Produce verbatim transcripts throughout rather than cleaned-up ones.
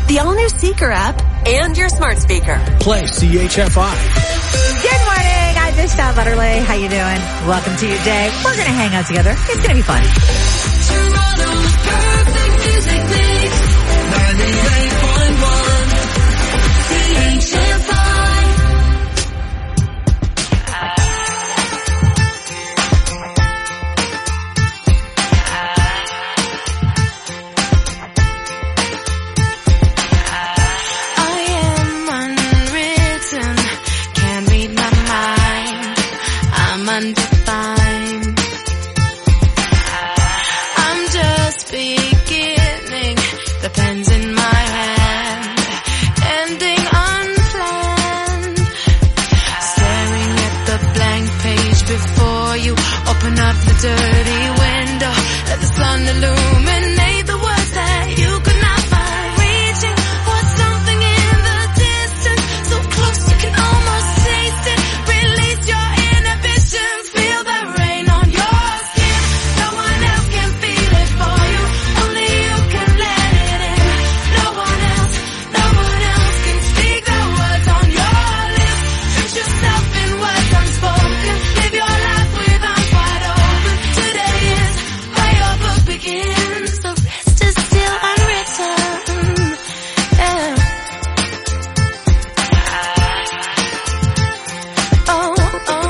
the all-new Seeker app, and your smart speaker. Play C H F I. Good morning. I'm Michelle Butterley. How you doing? Welcome to your day. We're going to hang out together. It's going to be fun. Toronto's perfect music mix. ninety-eight point one C H F I. Undefined. I'm just beginning, the pen's in my hand, ending unplanned. Staring at the blank page before you, open up the dirty window, let the sun illuminate the words that you could not find. Reaching for something in the distance, so close you can almost taste it. Release your feel the rain on your skin. No one else can feel it for you. Only you can let it in. No one else, no one else can speak the words on your lips. Treat yourself in words unspoken. Live your life with arms wide open. Today is where your book begins. The rest is still unwritten. Yeah. Oh, oh.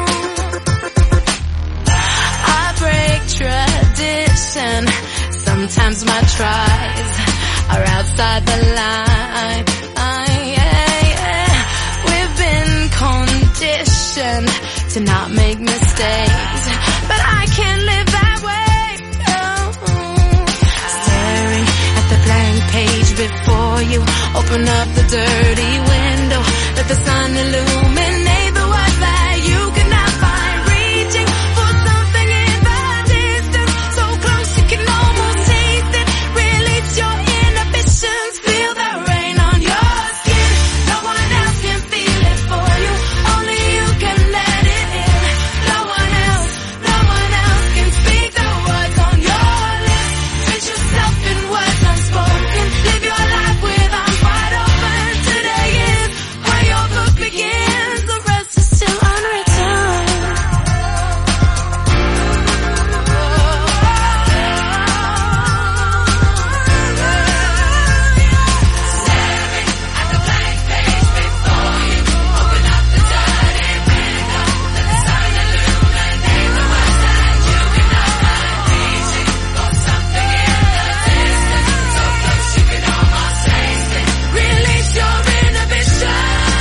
Tradition. Sometimes my tries are outside the line. Uh, yeah, yeah. We've been conditioned to not make mistakes, but I can't live that way. Oh. Staring at the blank page before you, open up the dirty window, let the sun illuminate the words that you cannot find. Reaching for something in the distance, so close you can almost taste it. Release your inhibitions, feel the rain on your skin. No one else can feel it for you, only you can let it in. No one else, no one else can speak the words on your lips. Treat yourself in words unspoken. Live your life with arms wide open. Today is where your book begins. The rest is still unwritten. Release your inhibitions.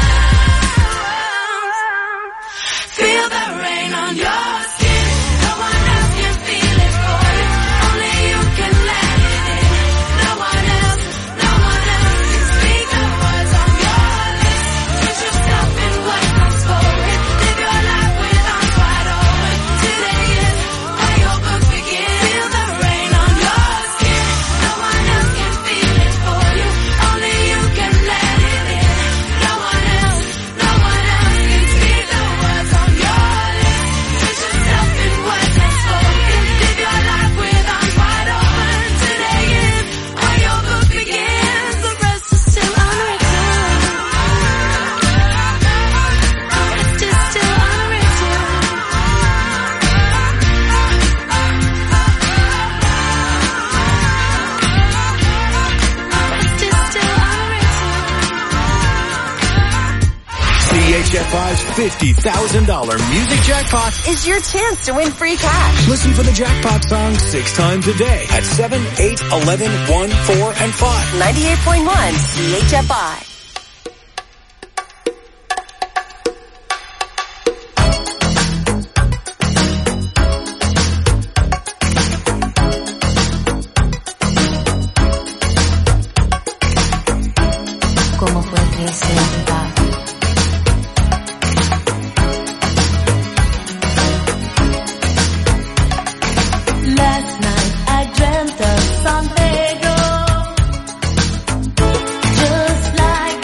Feel the rain on your skin. No one else can feel it for you, only you can let it in. No one else, no one else can speak the words on your lips. Treat yourself in words unspoken. Live your life with arms wide open. Today is where your book begins. Feel the rain on your skin. No one else can feel it for you, only you can let it in. No one else, no one else can speak the words on your lips. Treat yourself in words unspoken. Live your life with arms wide open. Today is where your book begins. The rest is still unwritten. The rest is still unwritten. The rest is still unwritten. C H F I's fifty thousand dollars music jackpot. Is your chance to win free cash. Listen for the jackpot song six times a day at seven, eight, eleven, one, four, and five. ninety-eight point one C H F I. ¿Cómo fue crecer, papi? Last night I dreamt of San Pedro, just like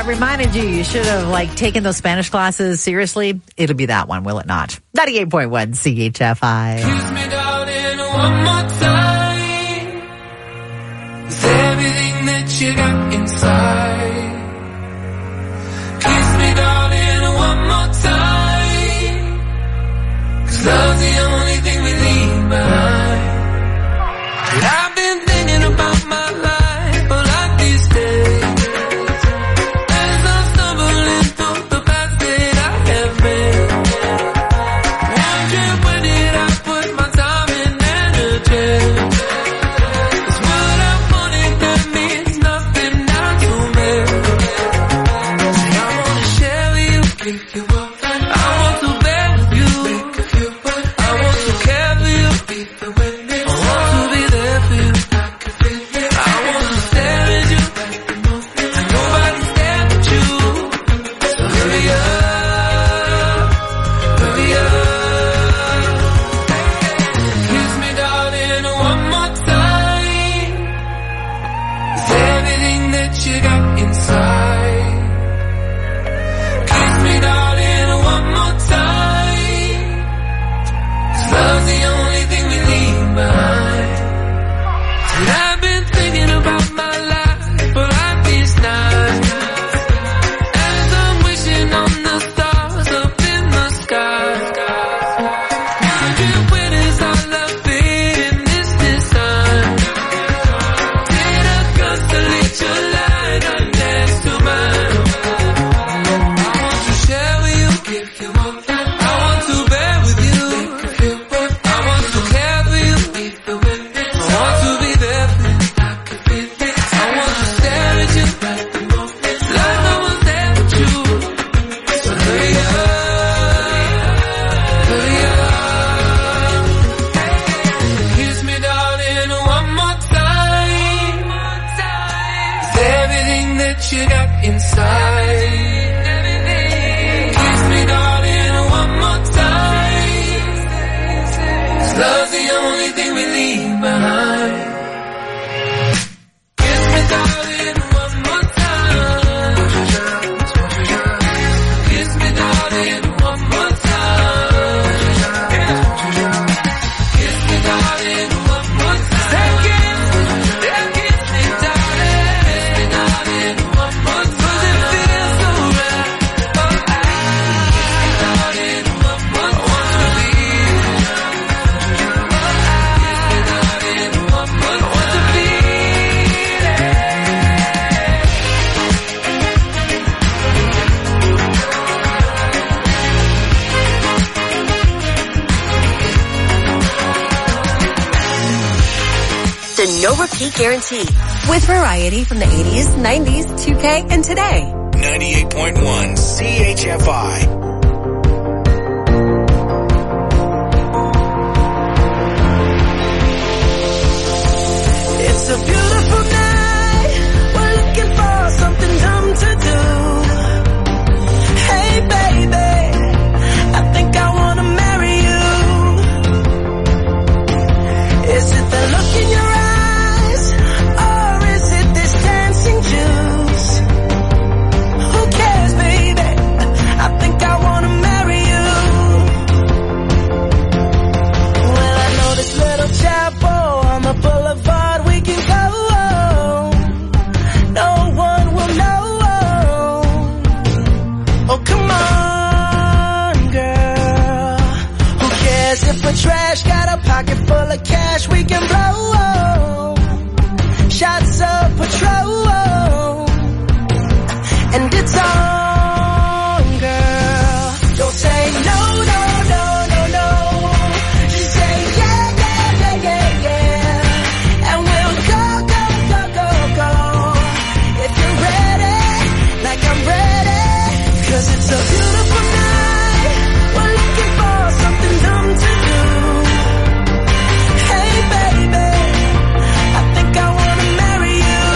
that reminded you you should have like taken those Spanish classes seriously, it'll be that one, will it not? ninety-eight point one C H F I. Kiss me, darling, one more time. It's everything that you got inside. Kiss me, darling, one more time. 'Cause love's the only thing we leave behind. And I've been thinking about my life all like these days. As I'm stumbling through the path that I have been. Wondering where did I put my time and energy. 'Cause what I wanted that means nothing now to me. And I wanna share with you, pick you up. I want to bear with you, I want to care for you, I want to be there for you. I want to stare at you, and nobody stare at you. So hurry up, hurry up. Kiss me, darling, one more time. It's everything that you got inside. Kiss me, darling, one more time. 'Cause love's the only thing we leave behind. And I've been thinking about my life for like these nights. As I'm wishing on the stars up in the sky. Wondering where does our love fit in this design? Did a constellation line up next to mine? I want to share with you, I want to bear with you, I want to care for you, I want to be there for you, I want to stare at you, like no one's there but you. So hurry up, hurry up. Kiss me, darling, one more time. It's everything that you got inside. Kiss me, darling, one more time. 'Cause love's the only thing we leave behind. Kiss me, darling, one more time. Kiss me, darling, one more time. Kiss me, darling, one more time. Say kiss, yeah, kiss me, darling. Kiss me, darling, one more time. 'Cause it feels so right. Oh, I kiss me, darling, one more time. I want to be. One more, I want to be there. The no repeat guarantee with variety from the eighties, nineties, two K, and today. ninety-eight point one C H F I. It's a beautiful night. We're looking for something dumb to do. Hey, baby, I think I wanna marry you. Is it the look in your eyes, or is it this dancing juice? Who cares, baby? I think I wanna marry you. Well, I know this little chapel on the boulevard we can go. No one will know. Oh, come on, girl. Who cares if we're trash? Got a pocket full of cash we can blow. Shots of Patrol. And it's on, girl. Don't say no, no, no, no, no. Just say yeah, yeah, yeah, yeah, yeah. And we'll go, go, go, go, go. If you're ready, like I'm ready. 'Cause it's a beautiful night. We're looking for something dumb to do. Hey, baby, I think I wanna marry you.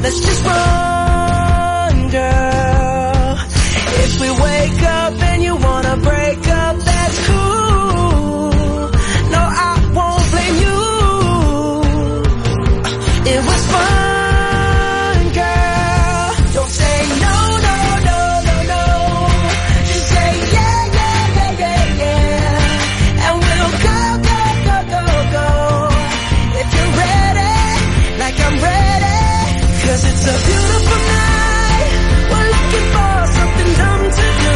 let's just run, girl. If we wake up and you wanna break up, that's cool. No, I won't blame you. It was fun, girl. Don't say no, no, no, no, no. Just say yeah, yeah, yeah, yeah, yeah. And we'll go, go, go, go, go. If you're ready, like I'm ready. Cause it's a beautiful night. We're looking for something dumb to do.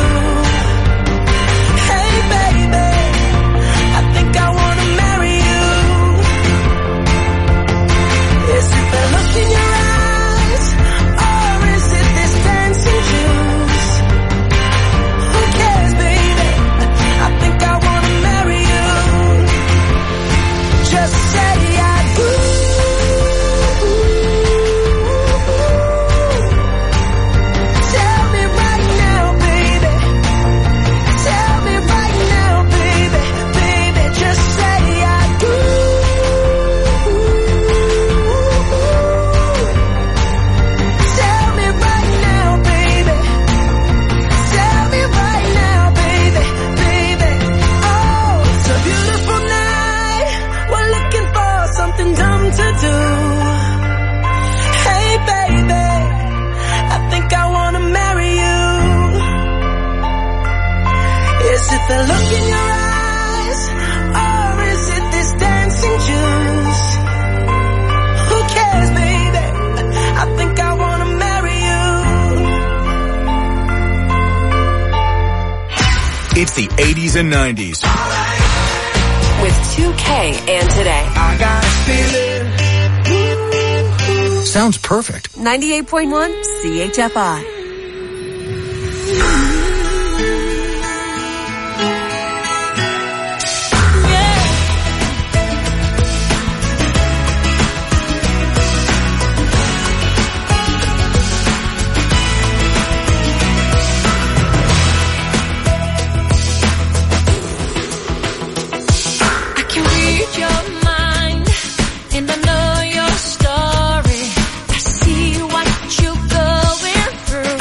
Hey baby, I think I wanna marry you. Is it the look in your eyes, or is it this dancing juice? Who cares, baby? I think I wanna marry you. Just say I do. Tell me right now, baby. Tell me right now, baby. Baby, just say I do. Tell me right now, baby. Tell me right now, baby. Baby, oh, it's a beautiful night. We're looking for something dumb to do. Hey baby, I think I wanna marry you. Is it the look in your eyes, or is it this dancing juice? Who cares, baby? I think I wanna marry you. It's the eighties and nineties. With two K and Today. I got a feeling. Sounds perfect. ninety-eight point one C H F I. I can read your mind, and I know your story. I see what you're going through.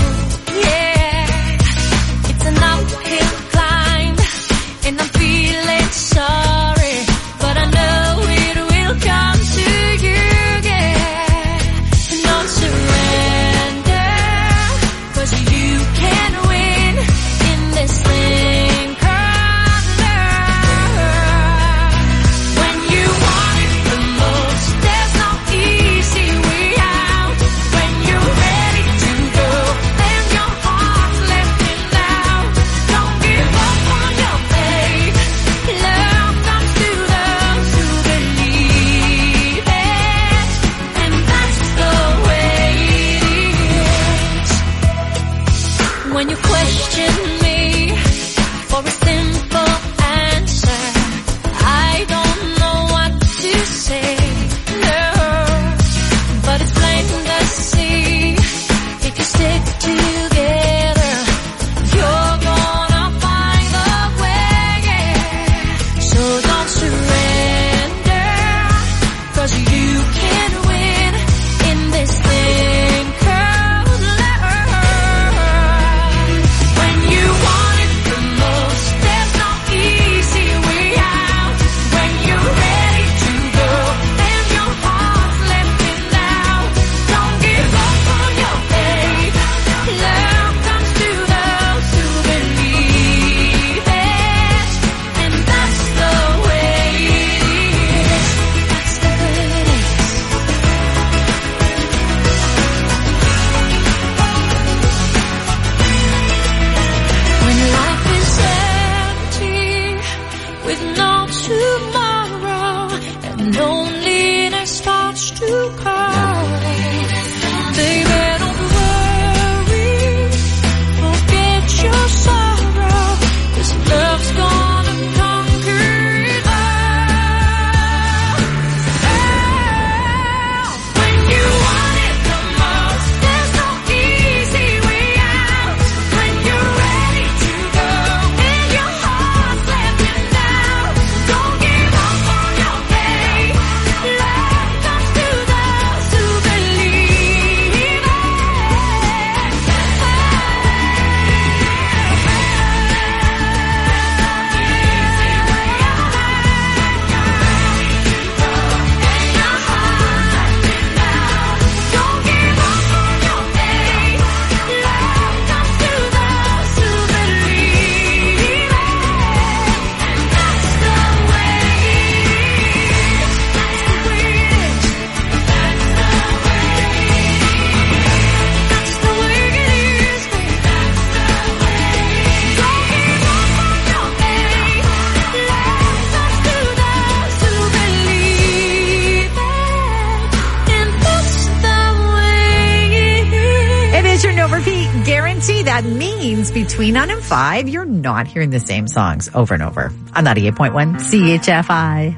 It's your no repeat guarantee. That means between nine and five, you're not hearing the same songs over and over. On ninety-eight point one C H F I.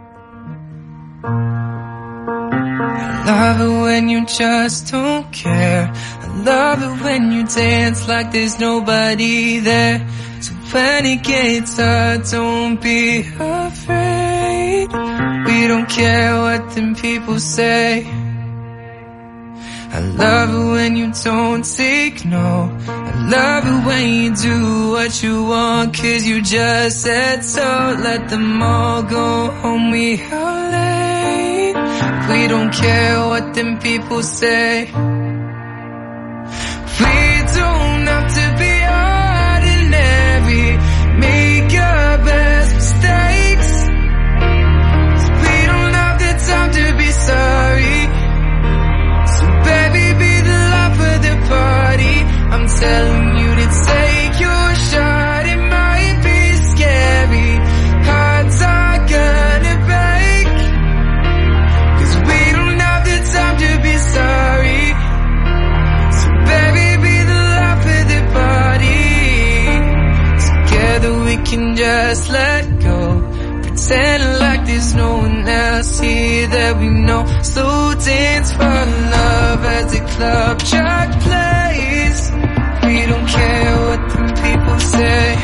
Love it when you just don't care. I love it when you dance like there's nobody there. So when it gets hard, don't be afraid. We don't care what them people say. I love it when you don't take no. I love it when you do what you want, cause you just said so. Let them all go home, we are late. We don't care what them people say. We don't have to be ordinary. Make your best mistakes. We don't have the time to be sorry. Baby, be the life of the party. I'm telling you to take your shot. It might be scary. Hearts are gonna break. Cause we don't have the time to be sorry. So baby, be the life of the party. Together we can just let go. Pretending like there's no one else here that we know. Slow dance for love as the club track plays. We don't care what the people say.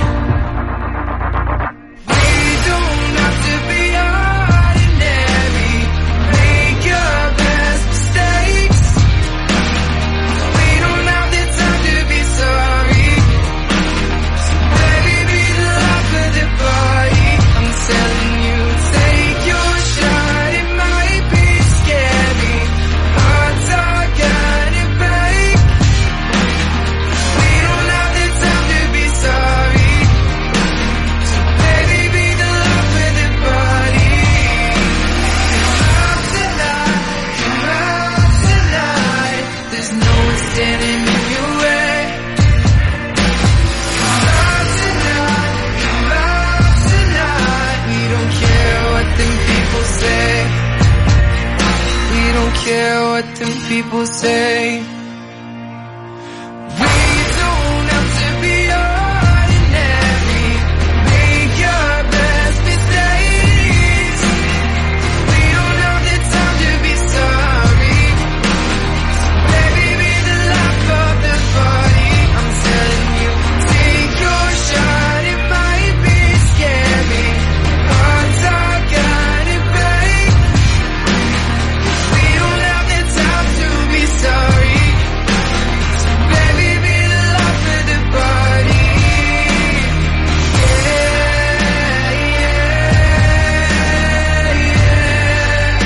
We don't have to be ordinary. Make your best mistakes. We don't have the time to be sorry. So baby, be the life of the party. I'm telling you, take your shot. It might be scary. Hearts are gonna break. We don't have the time to be sorry. So baby, be the life of the party. Come out tonight, come out tonight. There's no one standing in your way. Come out tonight, come out tonight. We don't care what them people say. We don't care what them people say. We don't have to be ordinary. Make your best mistakes. We don't have the time to be sorry. So baby, be the life of the party. I'm telling you, take your shot. It might be scary. Hearts are gonna break. We don't have the time to be sorry. So baby, be the life of the party. Yeah, yeah, yeah.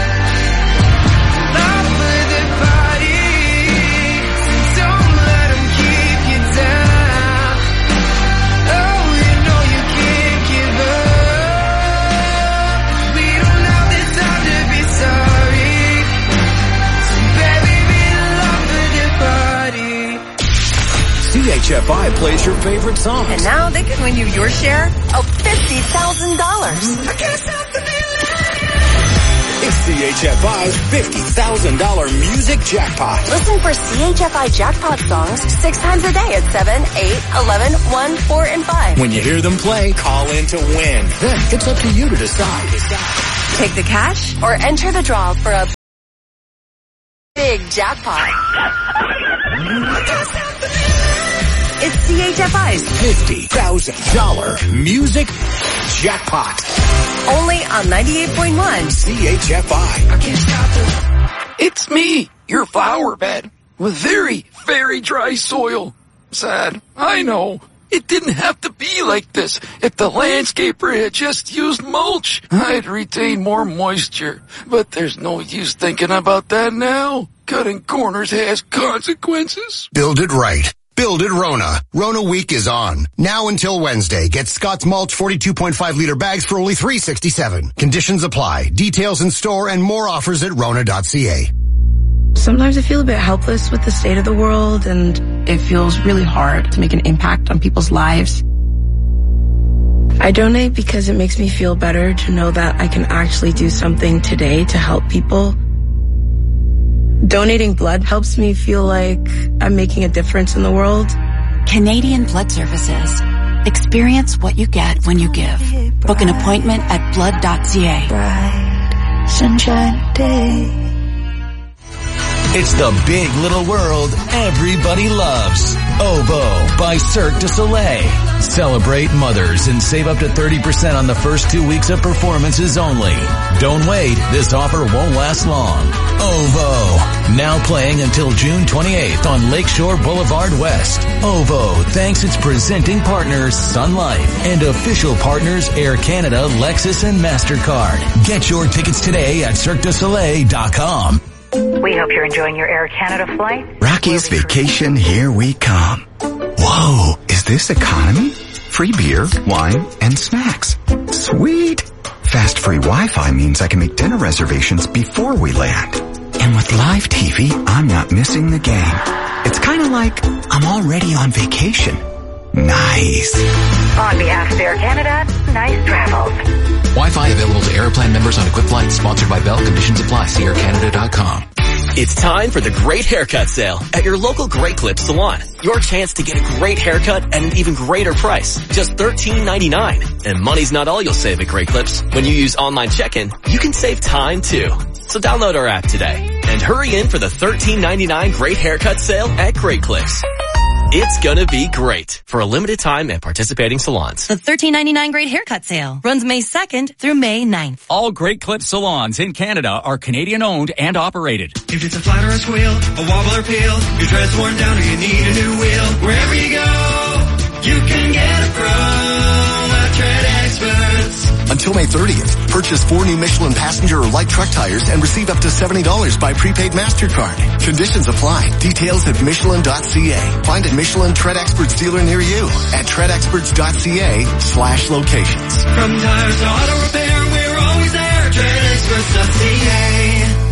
Life of the party. So don't let them keep you down. Oh, you know you can't give up. We don't have the time to be sorry. So baby, be the life of the party. C H F I plays your favorite songs. And now they can win you your share of fifty thousand dollars. It's C H F I's fifty thousand dollars music jackpot. Listen for C H F I jackpot songs six times a day at seven, eight, eleven, one, four, and five. When you hear them play, call in to win. Then it's up to you to decide. Take the cash or enter the draw for a big jackpot. It's C H F I's fifty thousand dollars music jackpot. only on ninety-eight point one. C H F I. It's me, your flower bed, with very, very dry soil. Sad, I know. It didn't have to be like this. If the landscaper had just used mulch, I'd retain more moisture. But there's no use thinking about that now. Cutting corners has consequences. Build it right. Build it Rona. Rona Week is on. Now until Wednesday. Get Scott's Mulch forty-two point five liter bags for only three sixty-seven. Conditions apply. Details in store and more offers at rona dot c a. Sometimes I feel a bit helpless with the state of the world, and it feels really hard to make an impact on people's lives. I donate because it makes me feel better to know that I can actually do something today to help people. Donating blood helps me feel like I'm making a difference in the world. Canadian Blood Services. Experience what you get when you give. Book an appointment at blood dot c a. Bright, sunshine day. It's the big little world everybody loves. Ovo by Cirque du Soleil. Celebrate mothers and save up to thirty percent on the first two weeks of performances only. Don't wait. This offer won't last long. Ovo. Now playing until June twenty-eighth on Lakeshore Boulevard West. Ovo thanks its presenting partners Sun Life and official partners Air Canada, Lexus, and MasterCard. Get your tickets today at cirque du soleil dot com. We hope you're enjoying your Air Canada flight. Rocky's Vacation, here we come. Whoa, is this economy? Free beer, wine, and snacks. Sweet. Fast free Wi-Fi means I can make dinner reservations before we land. And with live T V, I'm not missing the game. It's kind of like I'm already on vacation. Nice. On behalf of Air Canada, nice travels. Wi-Fi available to Aeroplan members on equipped flights. Sponsored by Bell. Conditions apply. See air canada dot com. It's time for the Great Haircut Sale at your local Great Clips salon. Your chance to get a great haircut at an even greater price. Just thirteen ninety-nine. And money's not all you'll save at Great Clips. When you use online check-in, you can save time too. So download our app today and hurry in for the thirteen ninety-nine Great Haircut Sale at Great Clips. It's gonna be great for a limited time at participating salons. The thirteen ninety-nine Great Haircut Sale runs May second through May ninth. All Great Clips salons in Canada are Canadian owned and operated. If it's a flat or a squeal, a wobble or peel, your tread's worn down or you need a new wheel, wherever you go, you can get a pro at Tread Experts. Until May thirtieth, purchase four new Michelin passenger or light truck tires and receive up to seventy dollars by prepaid MasterCard. Conditions apply. Details at michelin dot c a. Find a Michelin Tread Experts dealer near you at tread experts dot c a slash locations. From tires to auto repair, we're always there. tread experts dot c a.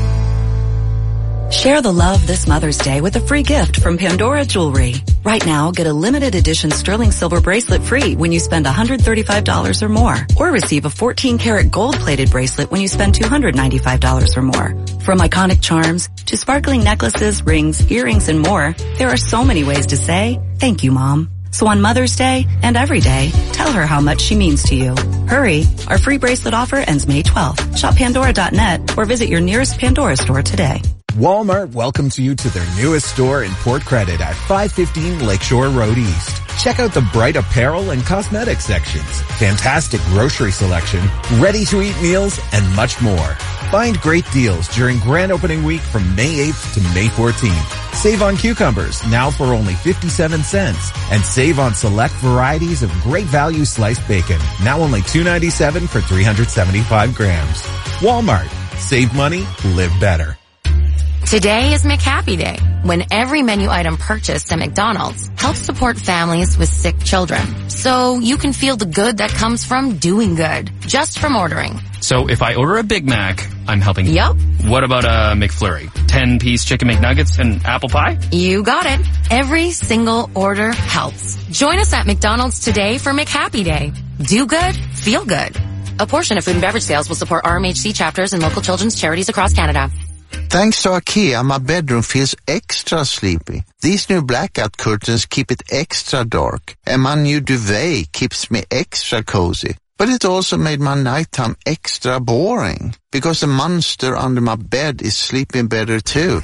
Share the love this Mother's Day with a free gift from Pandora Jewelry. Right now, get a limited edition sterling silver bracelet free when you spend one hundred thirty-five dollars or more. Or receive a fourteen karat gold-plated bracelet when you spend two hundred ninety-five dollars or more. From iconic charms to sparkling necklaces, rings, earrings, and more, there are so many ways to say, thank you, Mom. So on Mother's Day and every day, tell her how much she means to you. Hurry! Our free bracelet offer ends May twelfth. Shop Pandora dot net or visit your nearest Pandora store today. Walmart welcomes you to their newest store in Port Credit at five fifteen Lakeshore Road East. Check out the bright apparel and cosmetic sections, fantastic grocery selection, ready-to-eat meals, and much more. Find great deals during grand opening week from May eighth to May fourteenth. Save on cucumbers, now for only fifty-seven cents. And save on select varieties of great value sliced bacon, now only two ninety-seven for three hundred seventy-five grams. Walmart. Save money, live better. Today is McHappy Day, when every menu item purchased at McDonald's helps support families with sick children. So you can feel the good that comes from doing good, just from ordering. So if I order a Big Mac, I'm helping. Yup. What about a McFlurry? ten-piece chicken McNuggets and apple pie? You got it. Every single order helps. Join us at McDonald's today for McHappy Day. Do good, feel good. A portion of food and beverage sales will support R M H C chapters and local children's charities across Canada. Thanks to IKEA, my bedroom feels extra sleepy. These new blackout curtains keep it extra dark, and my new duvet keeps me extra cozy. But it also made my nighttime extra boring, because the monster under my bed is sleeping better too.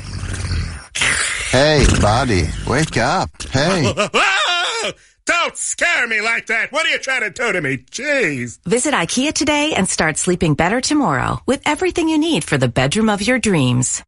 Hey, buddy, wake up. Hey. Don't scare me like that. What are you trying to do to me? Jeez. Visit IKEA today and start sleeping better tomorrow with everything you need for the bedroom of your dreams.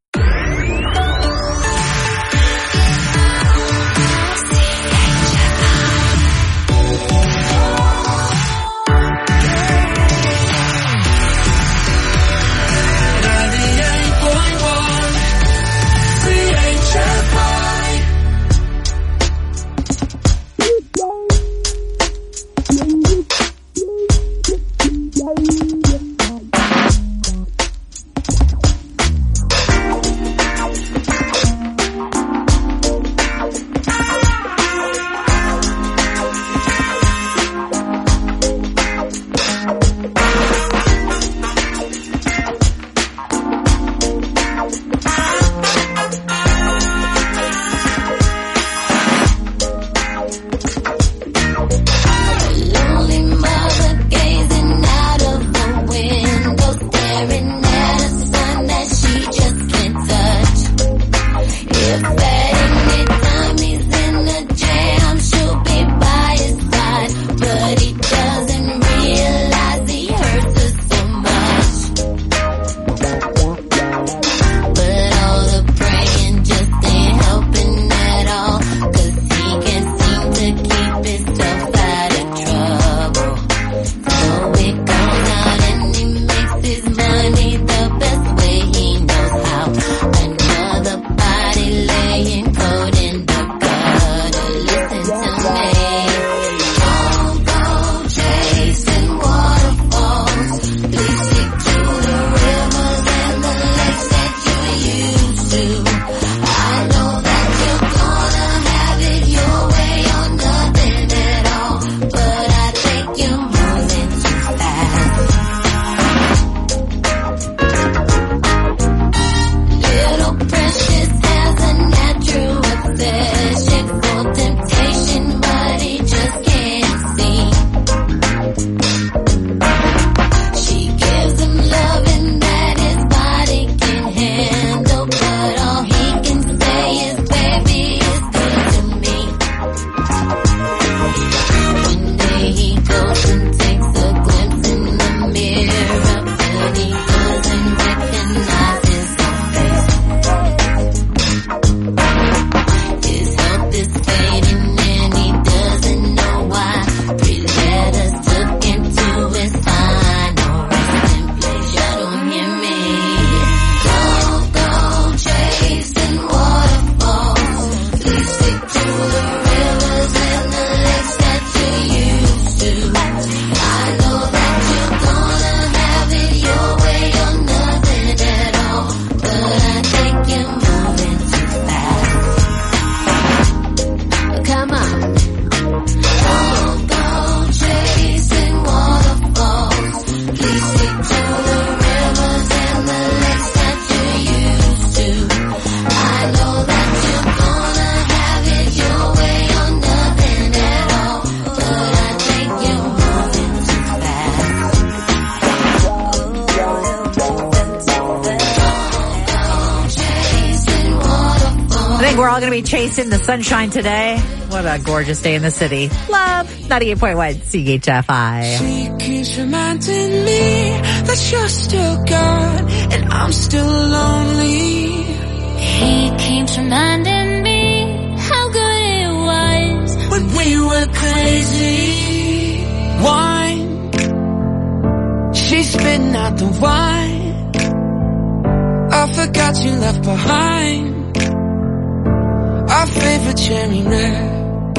think we're all going to be chasing the sunshine today. What a gorgeous day in the city. Love, ninety-eight point one C H F I. She keeps reminding me that you're still gone and I'm still lonely. He keeps reminding me how good it was when we were crazy. Wine, she's spitting out the wine. I forgot you left behind our favorite cherry red.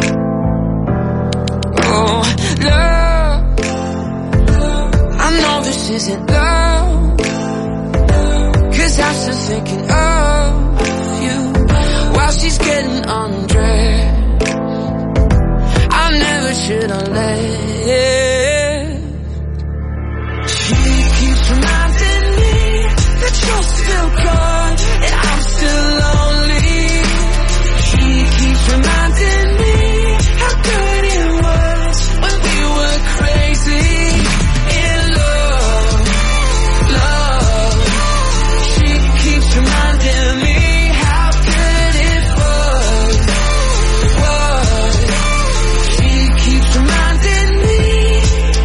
Oh, love, I know this isn't love, 'cause I'm still thinking of you while she's getting undressed. I never should have left. She keeps reminding me that you're still gone and I'm still lonely. She keeps reminding me how good it was when we were crazy in love, love. She keeps reminding me how good it was, was. She keeps reminding me.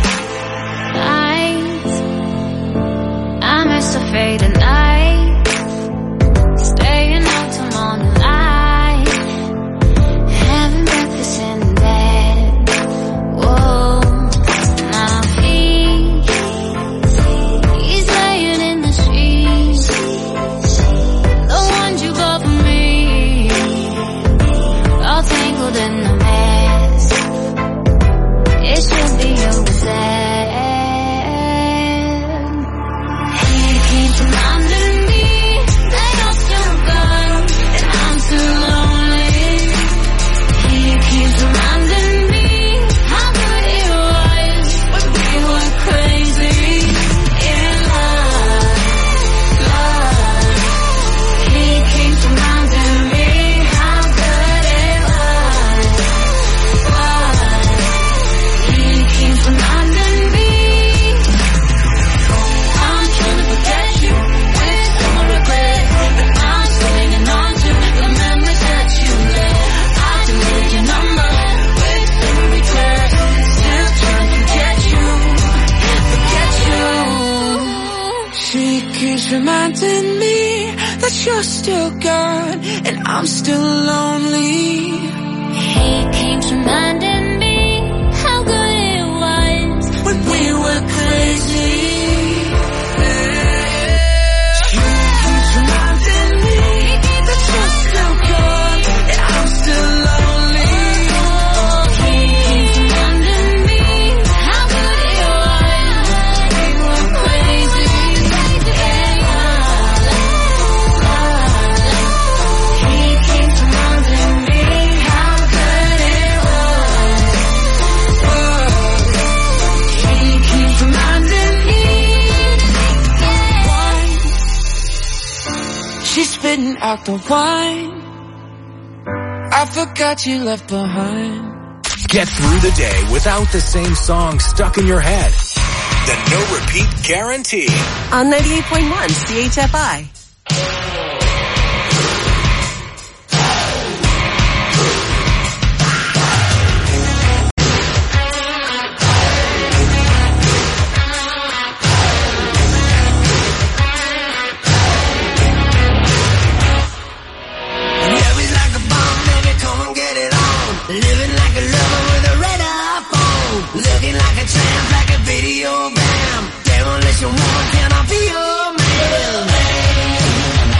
Nights, I miss the fading night, staying out till morning light, having breakfast in bed. Whoa, now he, he's laying in the sheets, the ones you bought for me, all tangled in the mess. It should be over then. He keeps reminding me that you're still gone and I'm still lonely. He keeps reminding me how good it was when we were crazy in love, love. He keeps reminding me how good it was, was. He keeps reminding me. I'm trying to forget you with some regret, but I'm still hanging on to the memories that you left. I deleted your number with some regret, still trying to forget you, forget you. She keeps reminding me that you're still gone and I'm still lonely. He keeps reminding me how good it was when we were crazy. She keeps reminding me that you're still gone and I'm still lonely. He keeps reminding me how good it was when we were crazy in love, love. He keeps reminding me how good it was, was. He keeps reminding me. She's spitting out the wine I forgot you left behind. Get through the day without the same song stuck in your head. The no repeat guarantee. On ninety-eight point one C H F I. Living like a lover with a red iPhone. Looking like a tramp, like a video bam. Demolition woman, can I be your man?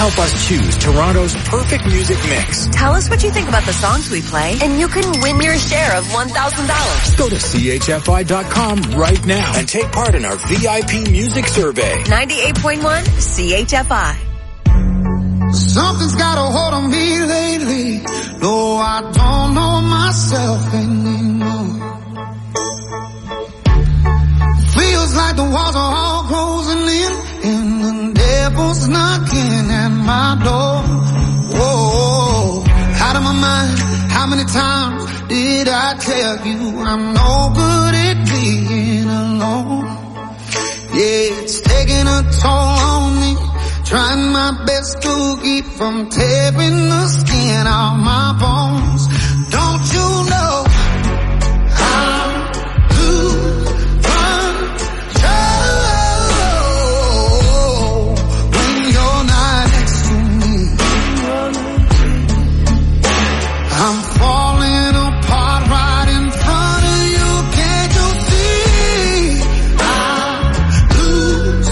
help us choose Toronto's perfect music mix. Tell us what you think about the songs we play, and you can win your share of one thousand dollars. Go to C H F I dot com right now and take part in our V I P music survey. ninety-eight point one C H F I. Something's got a hold on me lately. No, I don't know myself anymore. Feels like the walls are all closing in, and the devil's knocking at my door. Whoa, out of my mind. How many times did I tell you I'm no good at being alone? Yeah, it's taking a toll on me. Trying my best to keep from tearing the skin off my bones. Don't you know I'm lose control when you're not next to me? I'm falling apart right in front of you. Can't you see? I lose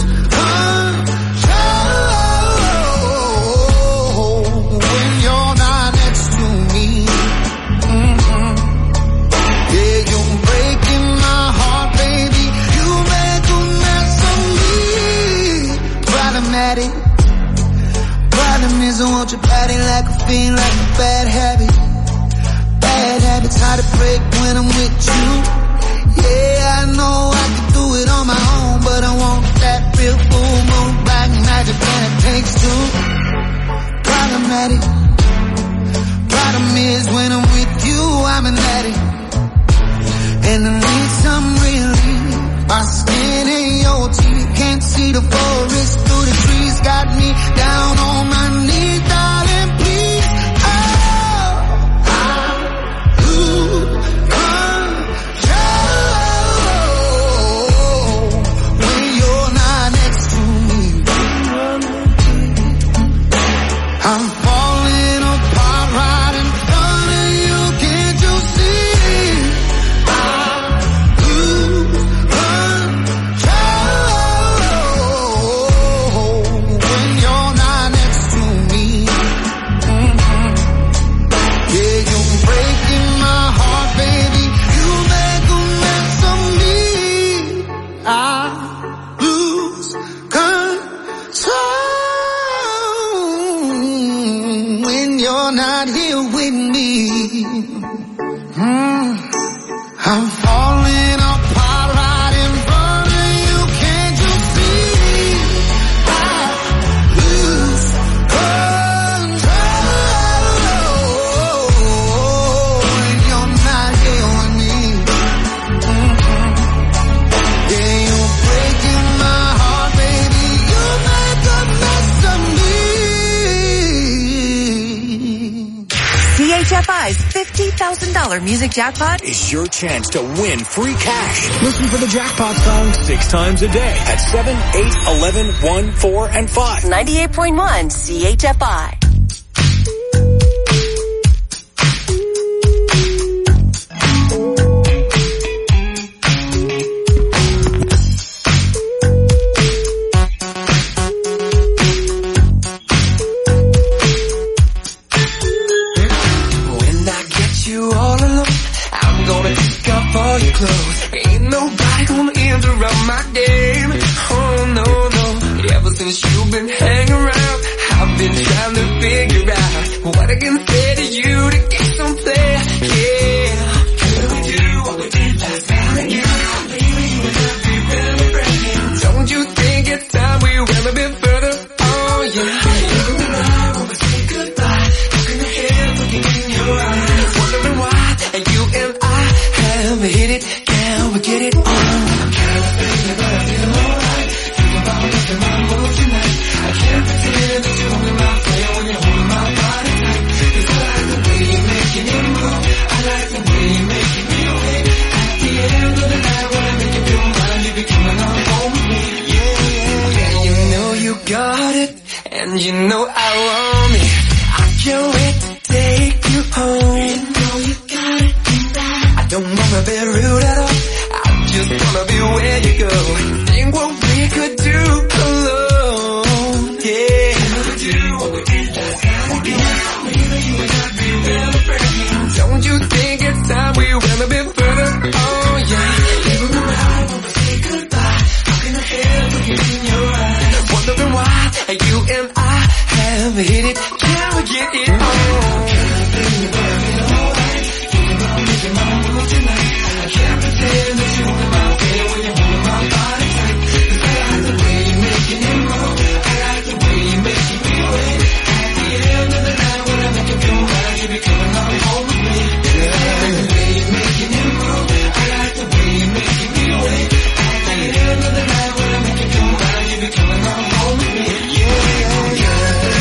control when you're not next to me. Mm-hmm. Yeah, you're breaking my heart, baby. You make a mess of me. Problematic. Problem is I want your body like a fiend, like a bad habit. Bad habits hard to break when I'm with you. Yeah, I know I can do it on my own, but I want that real full moon black magic and it takes two. Problematic. Problem is when I'm with you, I'm an addict, and I need some relief. My skin and your teeth can't see the forest through the trees. Got me down on my knees, darling, please. Oh, I'm lose control when you're not next to me. I'm falling apart right in front of you. Can't you see? I lose control when you're not next to me. Mm-hmm. Yeah, you're breaking my heart, baby. You make a mess of me. I lose control when you're not here with me. Mm. I'm falling apart right in front of you. Can't you see? I lose control when you're not here with me. Mm-hmm. Yeah, you're breaking my heart, baby. You make a mess of me. C H F I's fifty thousand dollars music jackpot Is your chance to win free cash. Listen for the jackpot song six times a day at seven, eight, eleven, one, four, and five. ninety-eight point one C H F I. When I get you all alone, I'm gonna pick up all your clothes. Ain't nobody gonna interrupt my game. Oh no, no. Ever since you've been hanging around, I've been trying to figure out what I can say to you to get some play. Yeah. Can we do what we did last time again? Baby, you and I be really brand. Don't you think it's time we went a bit further? Oh yeah. You and I, when we say goodbye, looking ahead, looking in your eyes, wondering why you and I have hit it. Can we get it on? I'm kind of feeling, but I feel alright. Feel about making my move tonight. I can't pretend that you're in my play when you're holding my body tight. 'Cause I like the way you're making it move. I like the way you're making me wait. At the end of the night, when I make you feel mine, you be coming on home with me. Yeah, yeah, yeah. You know you got it, and you know I want it. I can't wait to take you home. You know you got it, and I don't wanna be rude at all. I just wanna be where you go. Think what we could do alone. Yeah. Can we do what Don't you think it's time we went a bit further? Oh yeah. Living around when we say goodbye. How can I help looking in your eyes? Wondering why you and I have hit it. Can we get it on? Can I bring you back in all night? Thinking about making my move tonight. I can't pretend that you want my way when you're holding my body tight. 'Cause I like the way you're making it move. I like the way you're making me wait. At the end of the night when I make you feel right, you be coming on home with me. I like the way you're making it move. I like the way you're making me wait. At the end of the night when I make you feel right, you be coming on home with me. Yeah, yeah, yeah.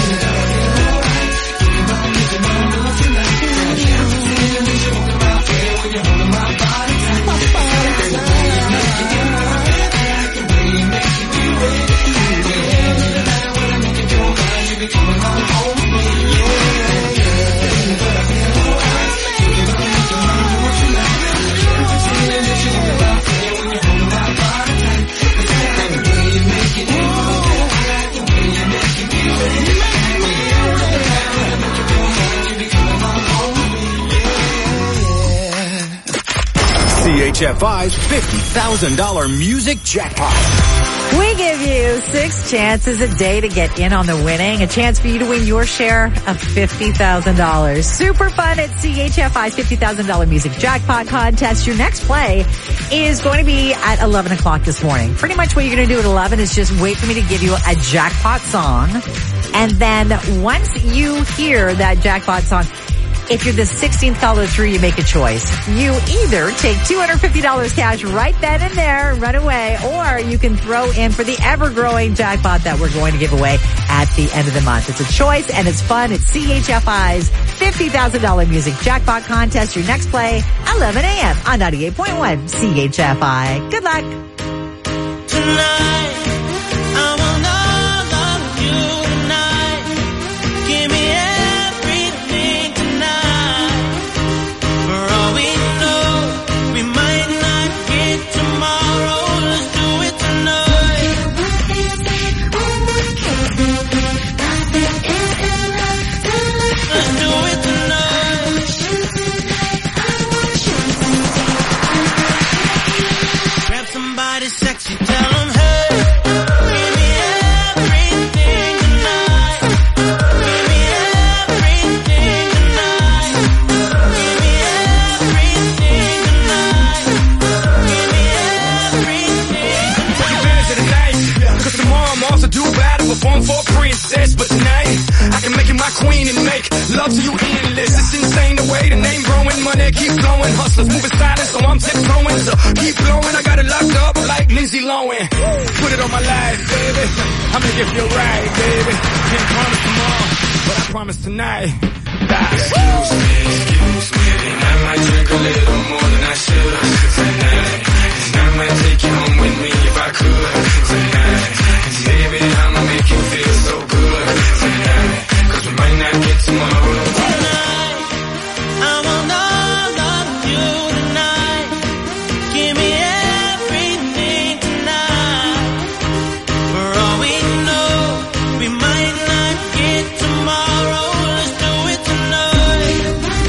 C H F I's fifty thousand dollars music jackpot. We give you six chances a day to get in on the winning. A chance for you to win your share of fifty thousand dollars. Super fun at C H F I's fifty thousand dollars music jackpot contest. Your next play is going to be at eleven o'clock this morning. Pretty much what you're going to do at eleven is just wait for me to give you a jackpot song. And then once you hear that jackpot song, if you're the sixteenth caller through, you make a choice. You either take two hundred fifty dollars cash right then and there, run away, or you can throw in for the ever-growing jackpot that we're going to give away at the end of the month. It's a choice and it's fun. It's C H F I's fifty thousand dollars music jackpot contest. Your next play, eleven a.m. on ninety-eight point one C H F I. Good luck. Tonight, I will not love you tonight. Give me everything tonight. For all we know, we might not get tomorrow. Let's do it tonight. Let's do it tonight. Grab somebody sexy, tell them, hey, give me everything tonight. Give me everything tonight. Give me everything tonight. Give me everything. Take advantage of the night, cause tomorrow I'm also due battle, perform for a princess. But tonight, I can make you my queen and make love to you endless. It's insane the way the name growing, money keep flowing. Hustlers moving silent, so I'm tiptoeing. So keep blowing, I got it locked up like Lindsay Lohan. Put it on my life, baby. I make it feel right, baby. Can't promise tomorrow, but I promise tonight. Excuse me, excuse me, and I might drink a little more than I should tonight. And I might take you home with me if I could tonight. And baby, I'ma make you feel so good tonight. Cause we might not get tomorrow. Tonight, I will not love you tonight. Give me everything tonight. For all we know, we might not get tomorrow. Let's do it tonight.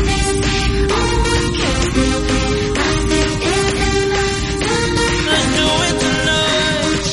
Let's do it tonight.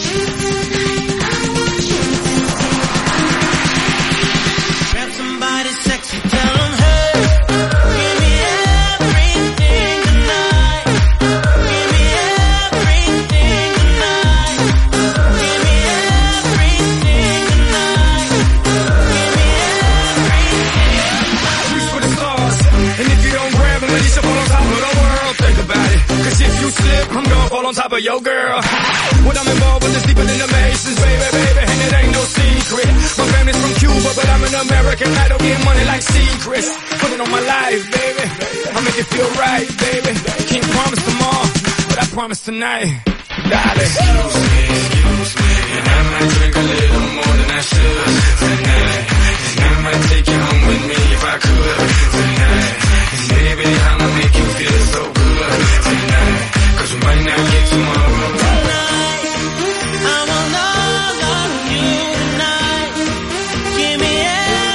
Grab somebody sexy, tell them, hey, give me everything tonight. Give me everything tonight. Give me everything tonight. Give me everything. Reach for the stars, and if you don't grab them, then you should fall on top of the world. Think about it, cause if you slip, I'm gonna fall on top of your girl. What I'm involved with is deeper than the Masons, baby, baby, and it ain't no secret. My family's from Cuba, but I'm an American. I don't get money like secrets. Put it on my life, baby. I'll make it feel right, baby. Can't promise tomorrow, but I promise tonight. Darling. Excuse me, excuse me, and I might drink a little more than I should tonight. And I might take you home with me if I could tonight. And baby, I'ma make you feel so good tonight. Cause we might not get tomorrow. Tonight, I will not love you tonight. Give me everything.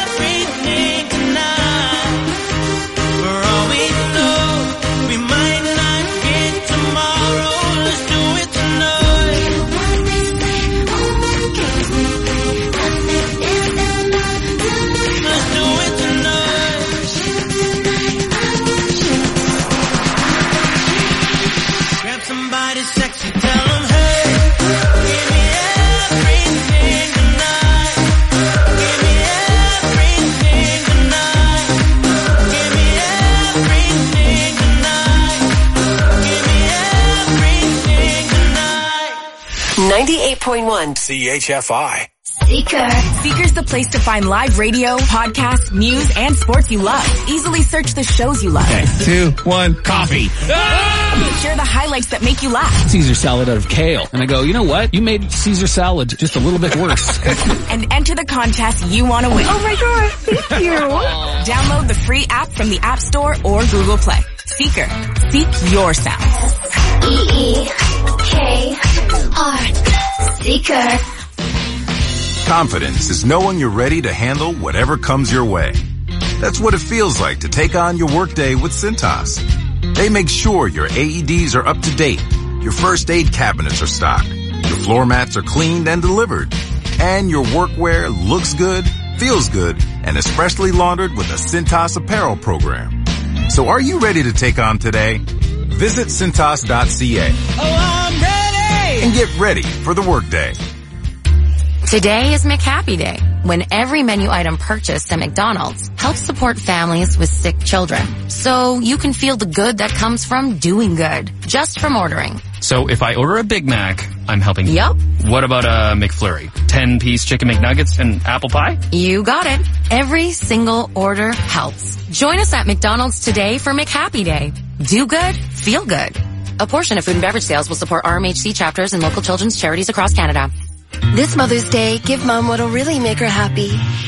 somebody sexy, tell them, hey, give me everything tonight. Give me everything tonight. Give me everything tonight. Give me everything tonight. ninety-eight point one C H F I. Seeker. Seeker's the place to find live radio, podcasts, news, and sports you love. Easily search the shows you love. Okay, two, one, coffee. Ah! Share the highlights that make you laugh. Caesar salad out of kale. And I go, you know what? You made Caesar salad just a little bit worse. And enter the contest you want to win. Oh my God, thank you. Download the free app from the App Store or Google Play. Seeker. Seek your sound. E E K R. Seeker. Confidence is knowing you're ready to handle whatever comes your way. That's what it feels like to take on your workday with Cintas. They make sure your A E Ds are up to date, your first aid cabinets are stocked, your floor mats are cleaned and delivered, and your workwear looks good, feels good, and is freshly laundered with a Cintas apparel program. So are you ready to take on today? Visit Cintas dot C A. Oh, I'm ready! And get ready for the workday. Today is McHappy Day, when every menu item purchased at McDonald's helps support families with sick children. So you can feel the good that comes from doing good, just from ordering. So if I order a Big Mac, I'm helping. Yup. What about a McFlurry? ten-piece chicken McNuggets and apple pie? You got it. Every single order helps. Join us at McDonald's today for McHappy Day. Do good, feel good. A portion of food and beverage sales will support R M H C chapters and local children's charities across Canada. This Mother's Day, give Mom what'll really make her happy.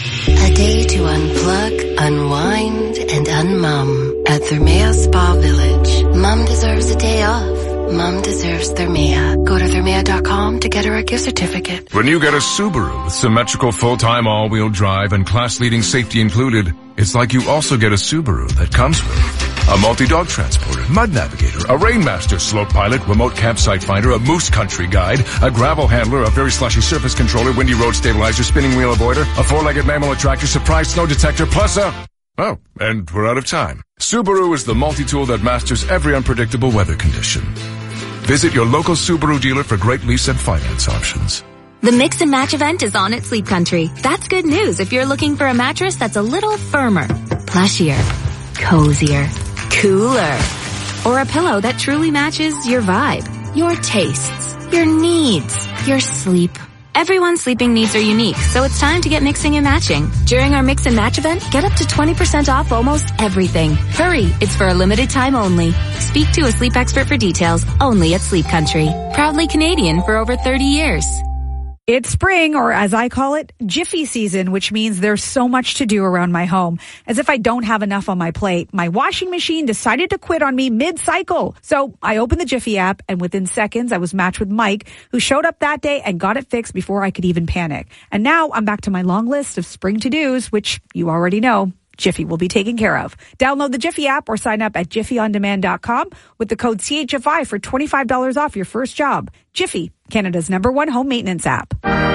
A day to unplug, unwind, and unmum at Thermea Spa Village. Mom deserves a day off. Mom deserves Thermea. Go to Thermea dot com to get her a gift certificate. When you get a Subaru with symmetrical full-time all-wheel drive and class-leading safety included, it's like you also get a Subaru that comes with a multi-dog transporter, mud navigator, a Rainmaster slope pilot, remote campsite finder, a moose country guide, a gravel handler, a very slushy surface controller, windy road stabilizer, spinning wheel avoider, a four-legged mammal attractor, surprise snow detector, plus a... Oh, and we're out of time. Subaru is the multi-tool that masters every unpredictable weather condition. Visit your local Subaru dealer for great lease and finance options. The Mix and Match event is on at Sleep Country. That's good news if you're looking for a mattress that's a little firmer, plushier, cozier, cooler, or a pillow that truly matches your vibe, your tastes, your needs, your sleep. Everyone's sleeping needs are unique, so it's time to get mixing and matching. During our Mix and Match event, get up to twenty percent off almost everything. Hurry, it's for a limited time only. Speak to a sleep expert for details, only at Sleep Country. Proudly Canadian for over thirty years. It's spring, or as I call it, Jiffy season, which means there's so much to do around my home. As if I don't have enough on my plate, my washing machine decided to quit on me mid-cycle. So I opened the Jiffy app, and within seconds, I was matched with Mike, who showed up that day and got it fixed before I could even panic. And now I'm back to my long list of spring to-dos, which you already know Jiffy will be taken care of. Download the Jiffy app or sign up at jiffy on demand dot com with the code C H F I for twenty-five dollars off your first job. Jiffy, Canada's number one home maintenance app.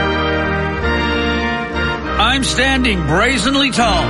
I'm standing brazenly tall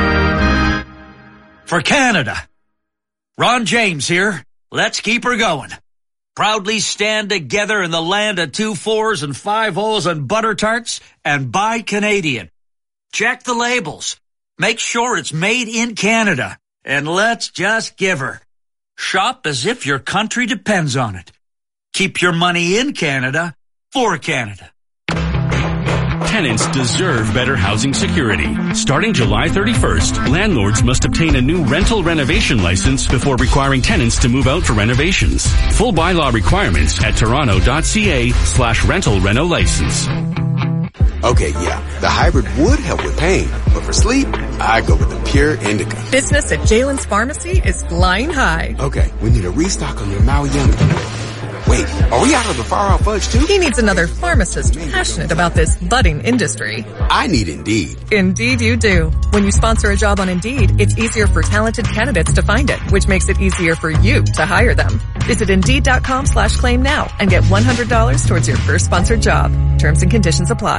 for Canada. Ron James here. Let's keep her going. Proudly stand together in the land of two fours and five O's and butter tarts and buy Canadian. Check the labels. Make sure it's made in Canada. And let's just give her. Shop as if your country depends on it. Keep your money in Canada for Canada. Tenants deserve better housing security. Starting July thirty-first, landlords must obtain a new rental renovation license before requiring tenants to move out for renovations. Full bylaw requirements at toronto dot c a slash rental reno license. Okay, yeah, the hybrid would help with pain, but for sleep, I go with the Pure Indica. Business at Jalen's Pharmacy is flying high. Okay, we need a restock on your Maui Yummy. Wait, are we out of the far-out fudge too? He needs another pharmacist passionate about this budding industry. I need Indeed. Indeed you do. When you sponsor a job on Indeed, it's easier for talented candidates to find it, which makes it easier for you to hire them. Visit Indeed.com slash claim now and get one hundred dollars towards your first sponsored job. Terms and conditions apply.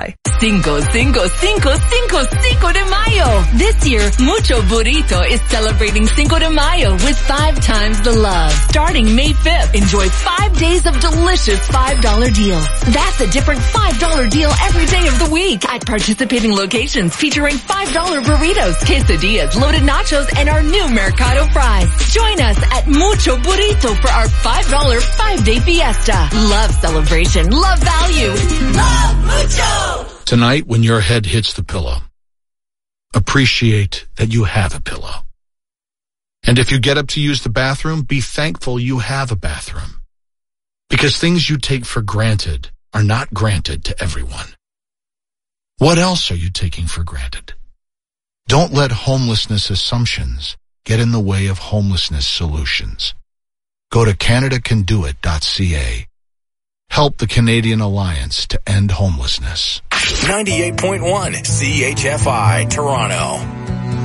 Cinco, Cinco, Cinco, Cinco, Cinco de Mayo. This year, Mucho Burrito is celebrating Cinco de Mayo with five times the love. Starting May fifth, enjoy five days of delicious five dollar deals. That's a different five dollar deal every day of the week at participating locations featuring five dollar burritos, quesadillas, loaded nachos, and our new Mercado fries. Join us at Mucho Burrito for our five dollar five-day fiesta. Love celebration, love value, love Mucho! Tonight, when your head hits the pillow, appreciate that you have a pillow. And if you get up to use the bathroom, be thankful you have a bathroom. Because things you take for granted are not granted to everyone. What else are you taking for granted? Don't let homelessness assumptions get in the way of homelessness solutions. Go to Canada Can Do It dot C A. Help the Canadian Alliance to End Homelessness. ninety-eight point one C H F I, Toronto.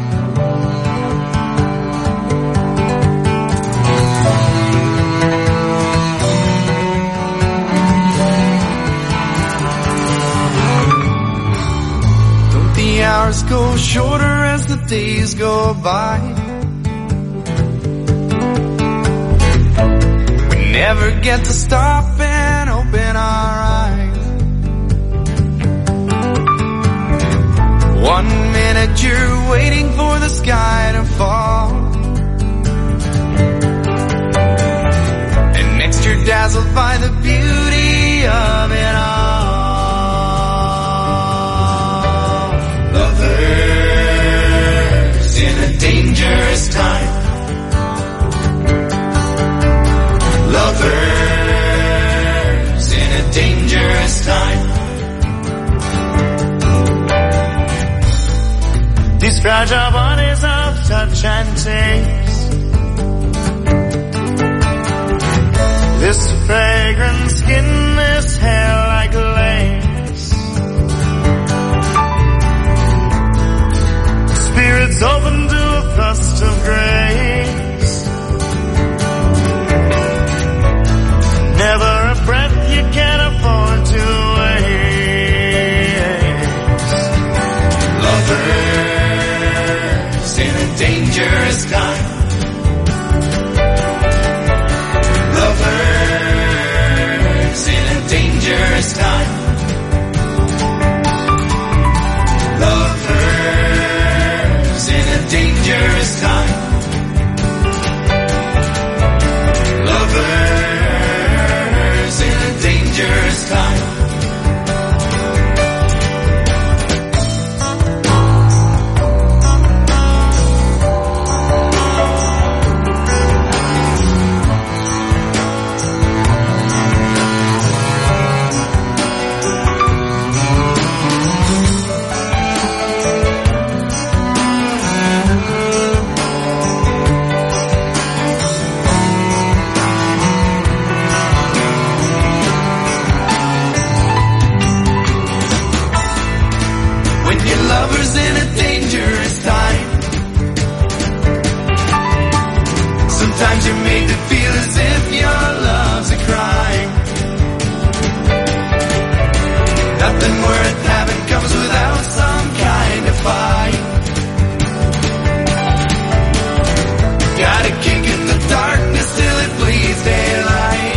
The hours go shorter as the days go by. We never get to stop and open our eyes. One minute you're waiting for the sky to fall, and next you're dazzled by the beauty of it all. Lovers in a dangerous time. Lovers in a dangerous time. These fragile bodies of touch and taste, this fragrant skin, this hair like lace. Spirits open to a thrust of grace. Never a breath you can afford to waste. Lovers in a dangerous time. Lovers in a dangerous time. Lovers in a dangerous time. Lovers in a dangerous time. Sometimes you're made to feel as if your love's a crime. Nothing worth having comes without some kind of fight. Gotta kick in the darkness till it bleeds daylight.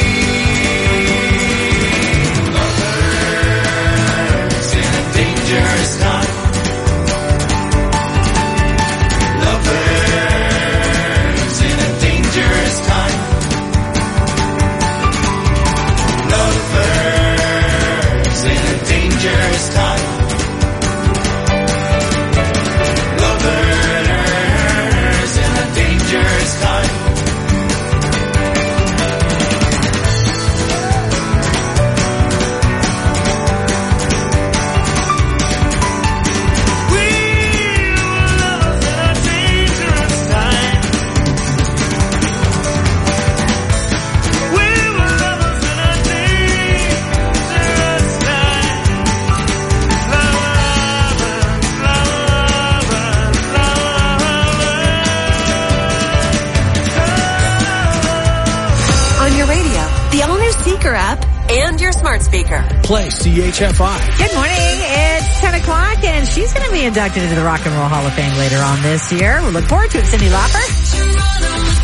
Lovers in a dangerous time. Dangerous time. Lovers in a dangerous time. We were lovers in a dangerous time. We were lovers in a dangerous time. On your radio, the all-new Seeker app, and your smart speaker. Play C H F I. Good morning. It's ten o'clock, and she's going to be inducted into the Rock and Roll Hall of Fame later on this year. We look forward to it, Cyndi Lauper.